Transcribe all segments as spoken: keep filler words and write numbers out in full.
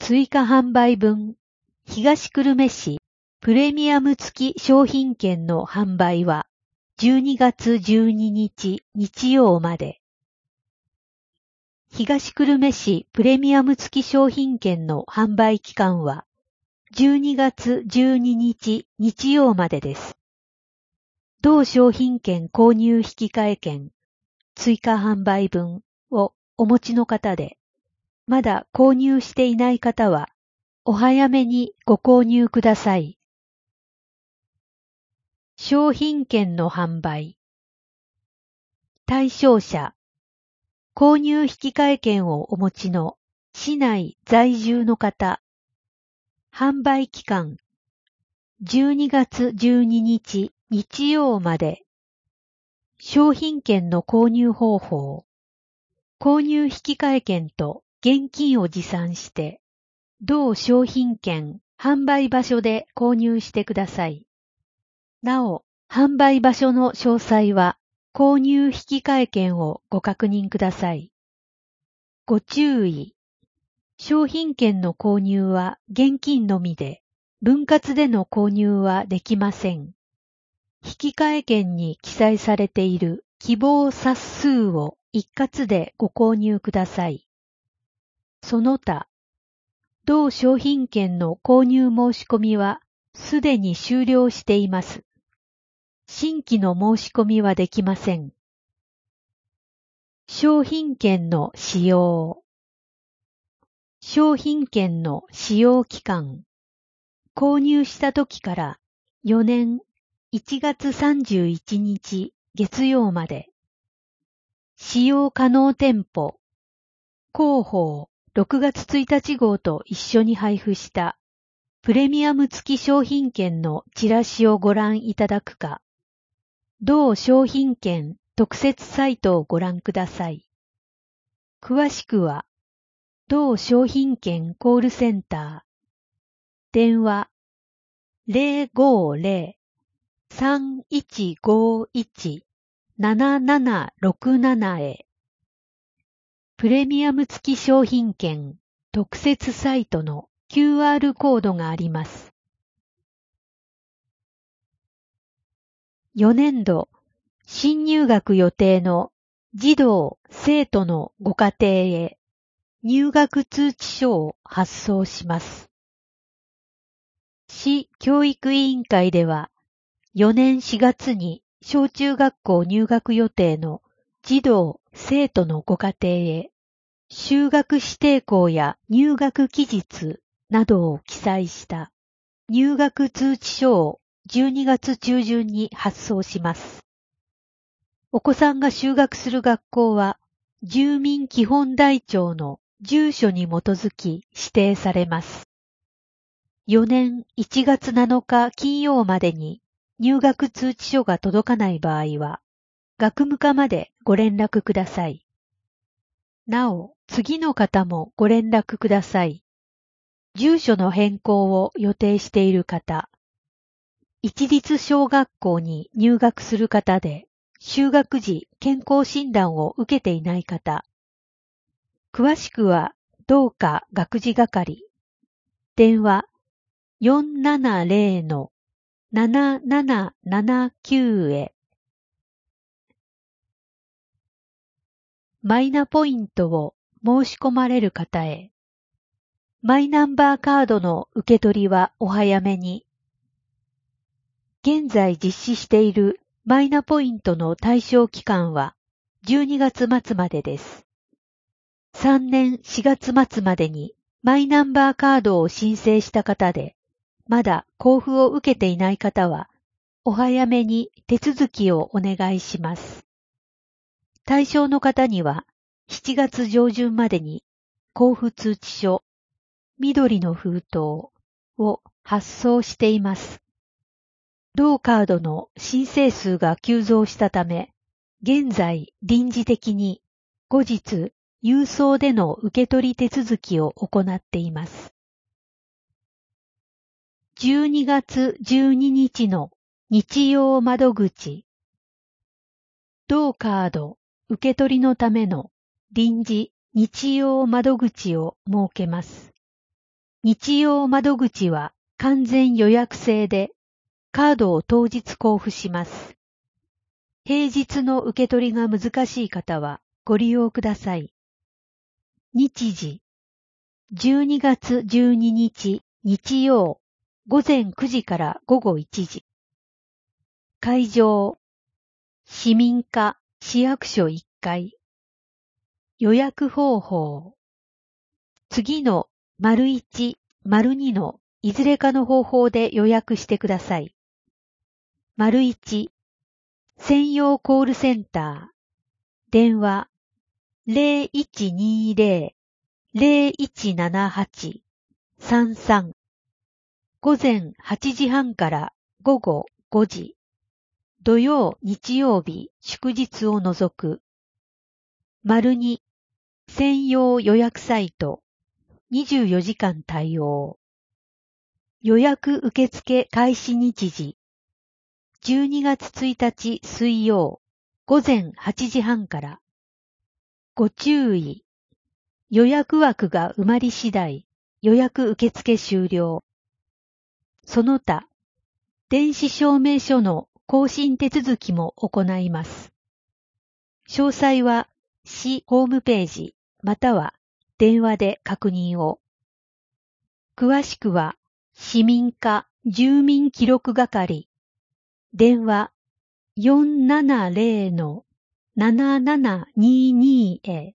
追加販売分、東久留米市プレミアム付き商品券の販売はじゅうにがつじゅうににち日曜まで。東久留米市プレミアム付き商品券の販売期間はじゅうにがつじゅうににち日曜までです。同商品券購入引換券、追加販売分をお持ちの方で、まだ購入していない方は、お早めにご購入ください。商品券の販売。対象者。購入引換券をお持ちの市内在住の方。販売期間。じゅうにがつじゅうににち日曜まで。商品券の購入方法。購入引換券と現金を持参して、同商品券販売場所で購入してください。なお、販売場所の詳細は、購入引換券をご確認ください。ご注意。商品券の購入は現金のみで、分割での購入はできません。引換券に記載されている希望冊数を一括でご購入ください。その他、同商品券の購入申し込みはすでに終了しています。新規の申し込みはできません。商品券の使用。商品券の使用期間。購入した時からよねんいちがつさんじゅういちにち月曜まで。使用可能店舗。広報ろくがつついたち号と一緒に配布したプレミアム付き商品券のチラシをご覧いただくか、同商品券特設サイトをご覧ください。詳しくは、同商品券コールセンター、電話 ゼロごゼロ さんいちごいち ななななろくなな へ、プレミアム付き商品券特設サイトの キューアール コードがあります。よねんど、新入学予定の児童・生徒のご家庭へ入学通知書を発送します。市教育委員会では、よねんしがつに小中学校入学予定の児童・生徒のご家庭へ、就学指定校や入学期日などを記載した入学通知書をじゅうにがつちゅうじゅんに発送します。お子さんが就学する学校は、住民基本台帳の住所に基づき指定されます。よねんいちがつなのか金曜までに入学通知書が届かない場合は、学務課までご連絡ください。なお、次の方もご連絡ください。住所の変更を予定している方、一律小学校に入学する方で、就学時健康診断を受けていない方。詳しくは、同課学事係。電話 よんななゼロ ななななななきゅう へ。マイナポイントを申し込まれる方へ。マイナンバーカードの受け取りはお早めに。現在実施しているマイナポイントの対象期間はじゅうにがつまつまでです。さんねんしがつまつまでにマイナンバーカードを申請した方で、まだ交付を受けていない方は、お早めに手続きをお願いします。対象の方にはしちがつじょうじゅんまでに交付通知書、緑の封筒を発送しています。同カードの申請数が急増したため、現在臨時的に後日郵送での受け取り手続きを行っています。じゅうにがつじゅうににちの日曜窓口。同カード受け取りのための臨時日曜窓口を設けます。 日曜窓口は完全予約制で、カードを当日交付します。平日の受け取りが難しい方はご利用ください。日時、じゅうにがつじゅうににち日曜、午前くじから午後いちじ。会場、市民課市役所いっかい。予約方法。次の丸いち、丸にのいずれかの方法で予約してください。丸いち、専用コールセンター。電話 ゼロいちにゼロ ゼロいちななはち さんさん。午前はちじはんから午後ごじ。土曜、日曜日、祝日を除く。丸に、専用予約サイト。にじゅうよじかん対応。予約受付開始日時。じゅうにがつついたち水曜、午前はちじはんから。ご注意。予約枠が埋まり次第、予約受付終了。その他、電子証明書の更新手続きも行います。詳細は市ホームページまたは電話で確認を。詳しくは市民課住民記録係電話 よんななゼロのななななにに へ。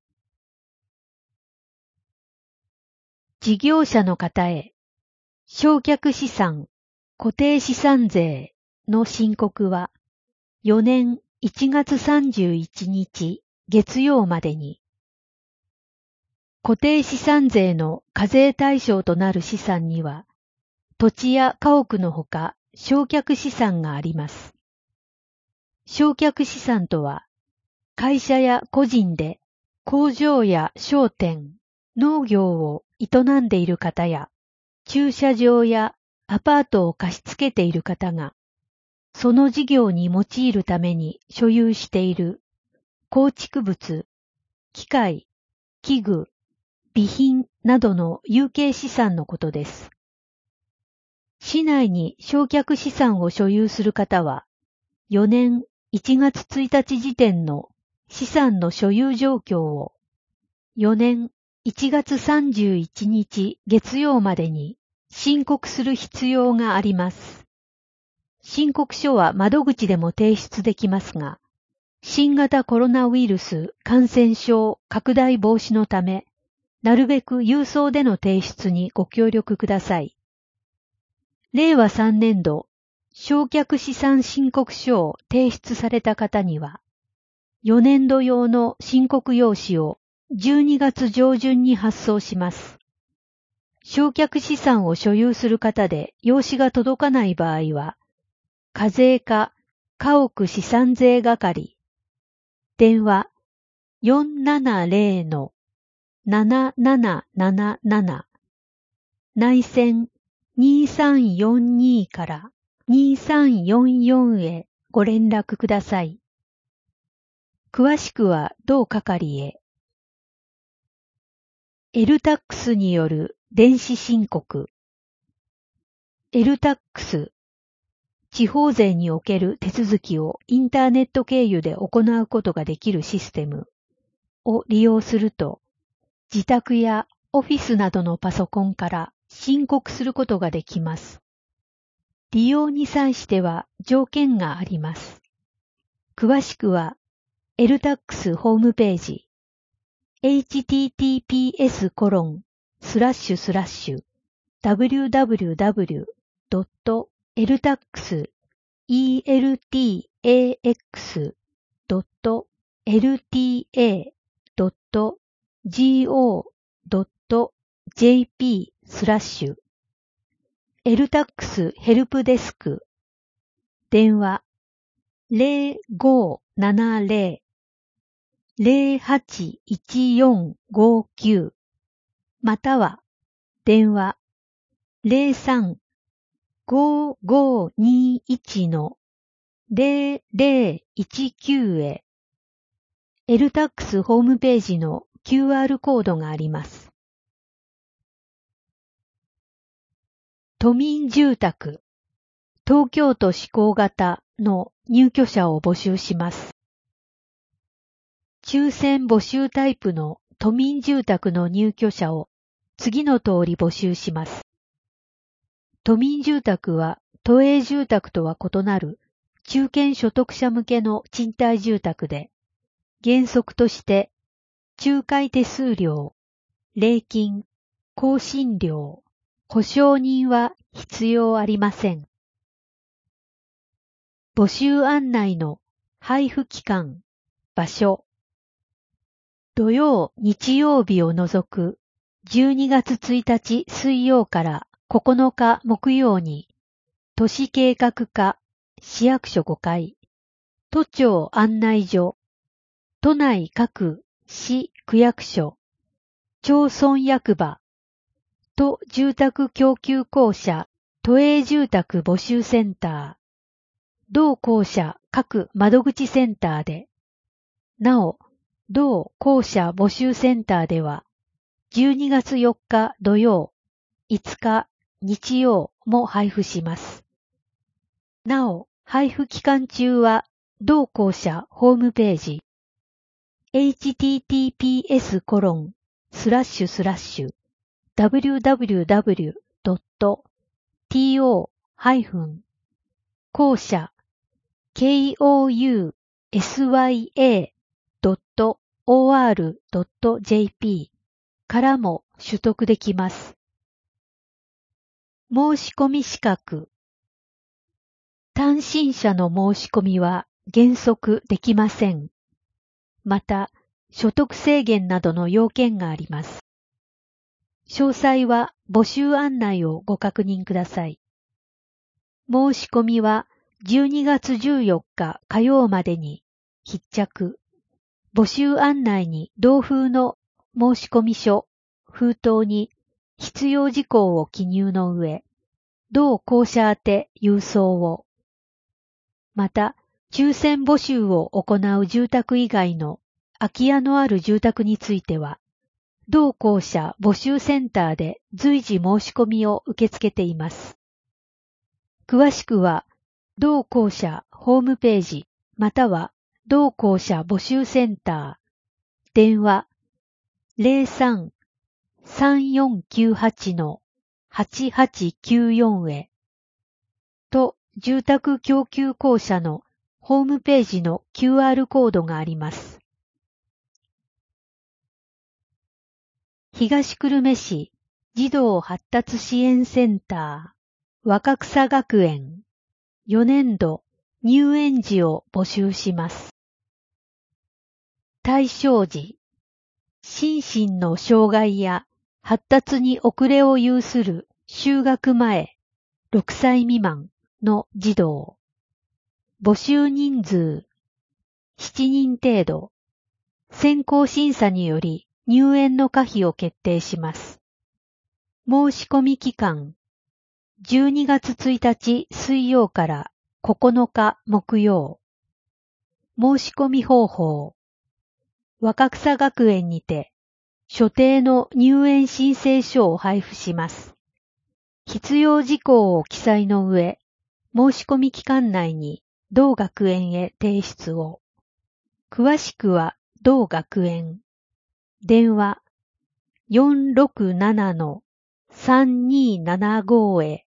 事業者の方へ、償却資産、固定資産税の申告はよねんいちがつさんじゅういちにち月曜までに。固定資産税の課税対象となる資産には、土地や家屋のほか償却資産があります。償却資産とは、会社や個人で工場や商店、農業を営んでいる方や、駐車場やアパートを貸し付けている方が、その事業に用いるために所有している構築物、機械、器具、備品などの有形資産のことです。市内に償却資産を所有する方は、よねんいちがつついたち時点の資産の所有状況を、よねんいちがつさんじゅういちにち月曜までに申告する必要があります。申告書は窓口でも提出できますが、新型コロナウイルス感染症拡大防止のため、なるべく郵送での提出にご協力ください。れいわさんねんど、償却資産申告書を提出された方には、よねんど用の申告用紙をじゅうにがつじょうじゅんに発送します。償却資産を所有する方で用紙が届かない場合は、課税課家屋資産税係、電話 よんななゼロのなななななななな、内線にさんよんにからにさんよんよんへご連絡ください。詳しくは同係へ。エルタックス による電子申告。エルタックス、地方税における手続きをインターネット経由で行うことができるシステムを利用すると、自宅やオフィスなどのパソコンから申告することができます。利用に際しては条件があります。詳しくは、エルタックス ホームページ、エイチティーティーピーエスコロンスラッシュスラッシュダブリューダブリューダブリュードットエルタックスイーエルティーエーエックスドットエルティーエードットジーオードットジェーピースラッシュエルタックスヘルプデスク電話ゼロごななゼロ ゼロはちいちよんごきゅうまたは電話ゼロさん ごごにいちのゼロゼロいちきゅうへ。エルタックスホームページの キューアール コードがあります。 都民住宅、東京都施行型の入居者を募集します。抽選募集タイプの都民住宅の入居者を次の通り募集します。都民住宅は都営住宅とは異なる中堅所得者向けの賃貸住宅で、原則として仲介手数料、礼金、更新料、保証人は必要ありません。募集案内の配布期間、場所。土曜、日曜日を除くじゅうにがつついたち水曜からここのか木曜に、都市計画課、市役所ごかい、都庁案内所、都内各市区役所、町村役場、都住宅供給公社、都営住宅募集センター、同公社各窓口センターで、なお、同公社募集センターでは、じゅうにがつよっか土曜、いつか日曜も配布します。なお、配布期間中は、同公社ホームページ、エイチティーティーピーエスコロンスラッシュスラッシュダブリューダブリューダブリュードットトーハイフン公社 ケーオーユーエスワイエードットオーアールドットジェーピー からも取得できます。申し込み資格。単身者の申し込みは原則できません。また、所得制限などの要件があります。詳細は募集案内をご確認ください。申し込みはじゅうにがつじゅうよっか火曜までに必着。募集案内に同封の申込書、封筒に必要事項を記入の上、同公社宛て郵送を。また、抽選募集を行う住宅以外の空き家のある住宅については、同公社募集センターで随時申し込みを受け付けています。詳しくは、同公社ホームページまたは同公社募集センター、電話 ゼロさん さんよんきゅうはち はちはちきゅうよん へと住宅供給公社のホームページの キューアール コードがあります。東久留米市児童発達支援センター若草学園よねんど入園児を募集します。対象児、心身の障害や発達に遅れを有する就学前ろくさい未満の児童。募集人数しちにん程度。先行審査により入園の可否を決定します。申し込み期間じゅうにがつついたち水曜からここのか木曜。申し込み方法。若草学園にて所定の入園申請書を配布します。必要事項を記載の上、申し込み期間内に同学園へ提出を。詳しくは同学園。電話 よんろくななのさんにーななご へ。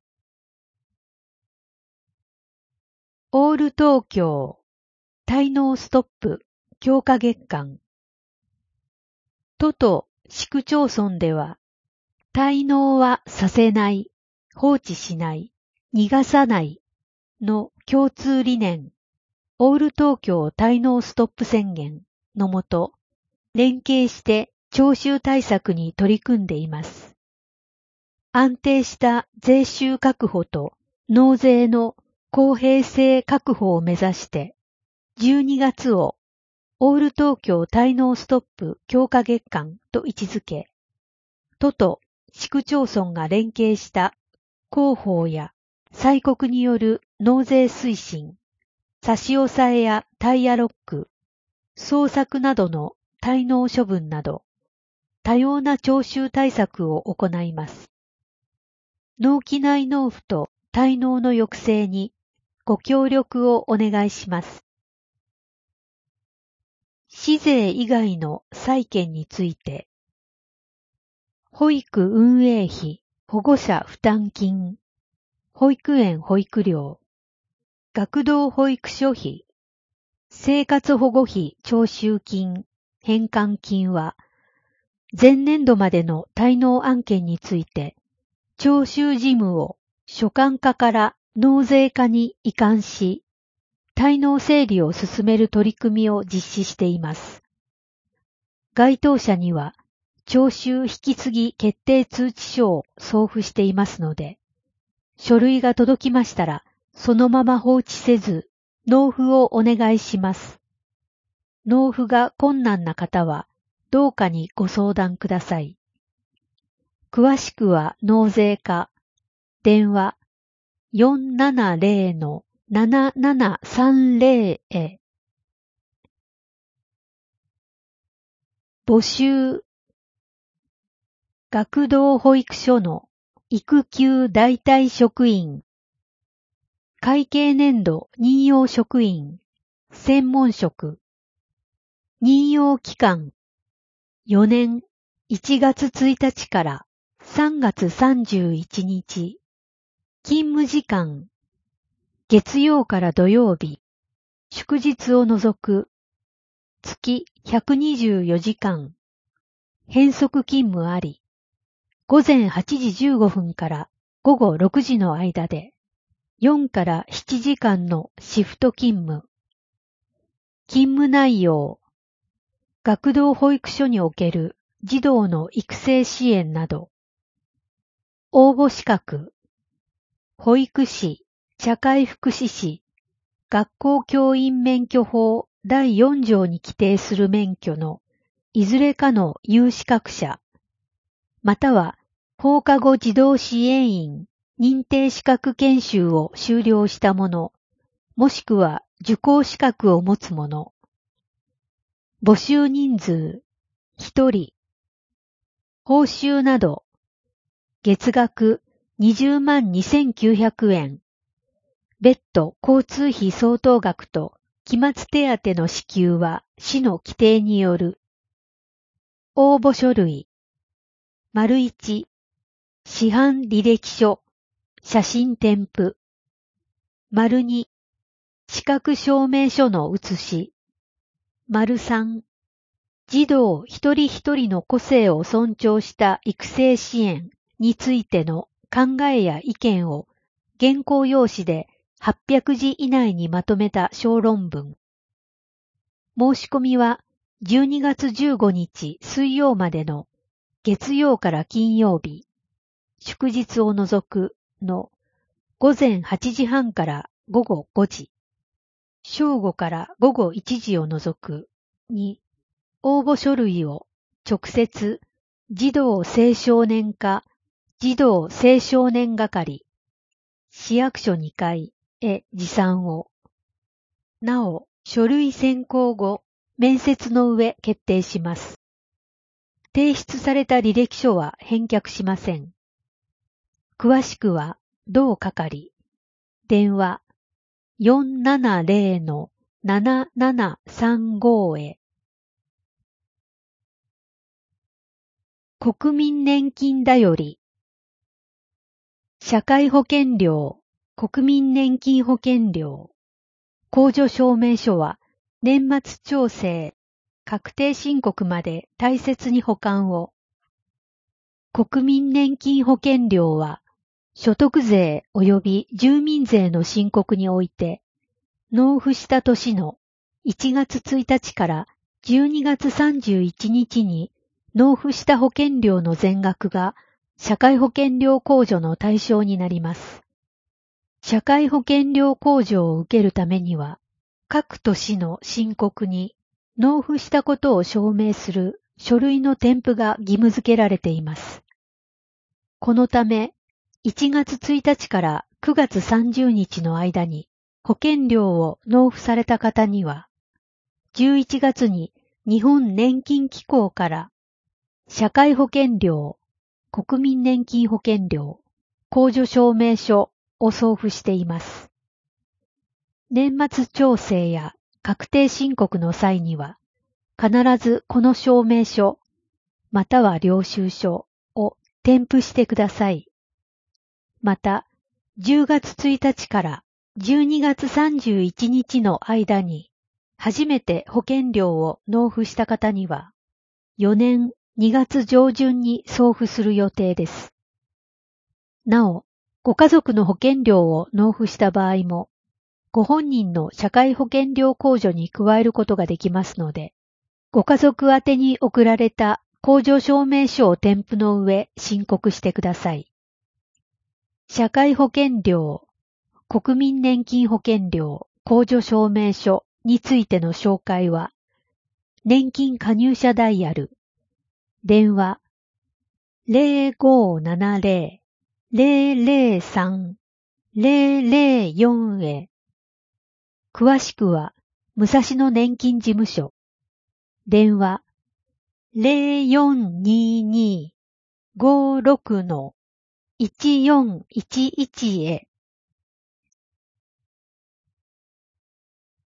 オール東京滞納ストップ強化月間。都と市区町村では、滞納はさせない、放置しない、逃がさないの共通理念、オール東京滞納ストップ宣言のもと、連携して徴収対策に取り組んでいます。安定した税収確保と納税の公平性確保を目指して、じゅうにがつをオール東京滞納ストップ強化月間と位置づけ、都と市区町村が連携した広報や催告による納税推進、差し押さえやタイヤロック、捜索などの滞納処分など、多様な徴収対策を行います。 脳機内納付と滞納の抑制にご協力をお願いします。市税以外の債権について、保育運営費、保護者負担金、保育園保育料、学童保育所費、生活保護費徴収金、返還金は、前年度までの滞納案件について、徴収事務を所管課から納税課に移管し、滞納整理を進める取り組みを実施しています。該当者には、徴収引き継ぎ決定通知書を送付していますので、書類が届きましたら、そのまま放置せず、納付をお願いします。納付が困難な方は、どうかにご相談ください。詳しくは納税課、電話 よんななゼロ のななななさんゼロ へ。募集。学童保育所の育休代替職員。会計年度任用職員。専門職。任用期間。よねんいちがつついたちからさんがつさんじゅういちにち。勤務時間。月曜から土曜日。祝日を除く。月ひゃくにじゅうよじかん。変則勤務あり。ごぜんはちじじゅうごふんからごごろくじの間で、よんからななじかんのシフト勤務。勤務内容。学童保育所における児童の育成支援など。応募資格。保育士、社会福祉士、学校教員免許法だいよんじょうに規定する免許のいずれかの有資格者、または放課後児童支援員認定資格研修を修了した者、もしくは受講資格を持つ者。募集人数、ひとり。報酬など、月額にじゅうまんにせんきゅうひゃくえん。別途交通費相当額と期末手当の支給は市の規定による。応募書類。丸いち、市販履歴書、写真添付。丸に、資格証明書の写し。丸さん、児童一人一人の個性を尊重した育成支援についての考えや意見を原稿用紙ではっぴゃくじ以内にまとめた小論文。申し込みはじゅうにがつじゅうごにち水曜までの月曜から金曜日、祝日を除くのごぜんはちじはんからごごごじ、正午からごごいちじを除くに、応募書類を直接児童青少年課児童青少年係市役所にかいへ持参を。なお、書類選考後、面接の上決定します。提出された履歴書は返却しません。詳しくは、同係。電話 よんななゼロ のななななさんご へ。国民年金だより。社会保険料、国民年金保険料、控除証明書は年末調整、確定申告まで大切に保管を。国民年金保険料は所得税及び住民税の申告において、納付した年のいちがつついたちからじゅうにがつさんじゅういちにちに納付した保険料の全額が社会保険料控除の対象になります。社会保険料控除を受けるためには、各年の申告に納付したことを証明する書類の添付が義務付けられています。このため、いちがつついたちからくがつさんじゅうにちの間に保険料を納付された方には、じゅういちがつに日本年金機構から社会保険料、国民年金保険料、 控除証明書を送付しています。年末調整や確定申告の際には、必ずこの証明書、または領収書を添付してください。また、じゅうがつついたちからじゅうにがつさんじゅういちにちの間に、初めて保険料を納付した方には、よねんにがつ上旬に送付する予定です。なお、ご家族の保険料を納付した場合も、ご本人の社会保険料控除に加えることができますので、ご家族宛てに送られた控除証明書を添付の上申告してください。社会保険料、国民年金保険料、控除証明書についての紹介は、年金加入者ダイヤル、電話 ゼロごーななゼロ ゼロゼロさん ゼロゼロよん へ。詳しくは、武蔵野年金事務所、電話 ゼロよんにに ごーろく いちよんいちいち へ。